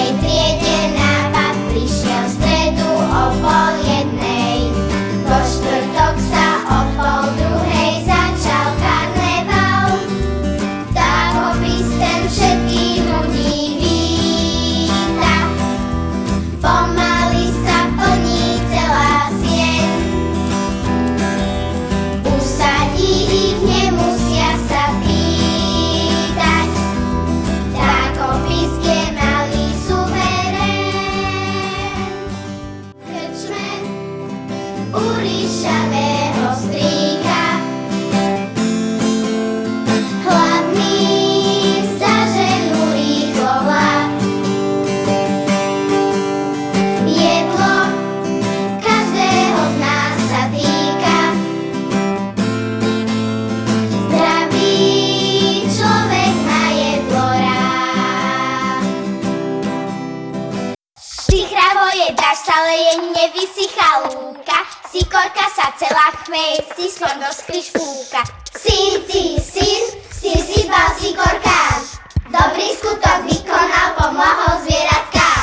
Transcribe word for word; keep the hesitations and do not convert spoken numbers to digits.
triede nápad prišiel v stredu o pol jednej. Vo štvrtok sa o pol druhej začal karneval. Vtákopis ten všetkých ľudí víta. Pomaly sa plní celá sieň. Usadí ich, nemusia sa pýtať. Vtákopis je malý suverén. V krčme u ríšavého strýka hladný zaženú rýchlo vlak. Jedlo každého z nás sa týka. Zdravý človek má jedlo rád. Sichravo je dážď, sa leje, nevysychá lúka. Sikorka sa celá chmeje, si skôr do skryš fúka. Syn, ty, syn, syn si dbal sikorkám. Dobrý skutok vykonal, pomohol zvieratkám.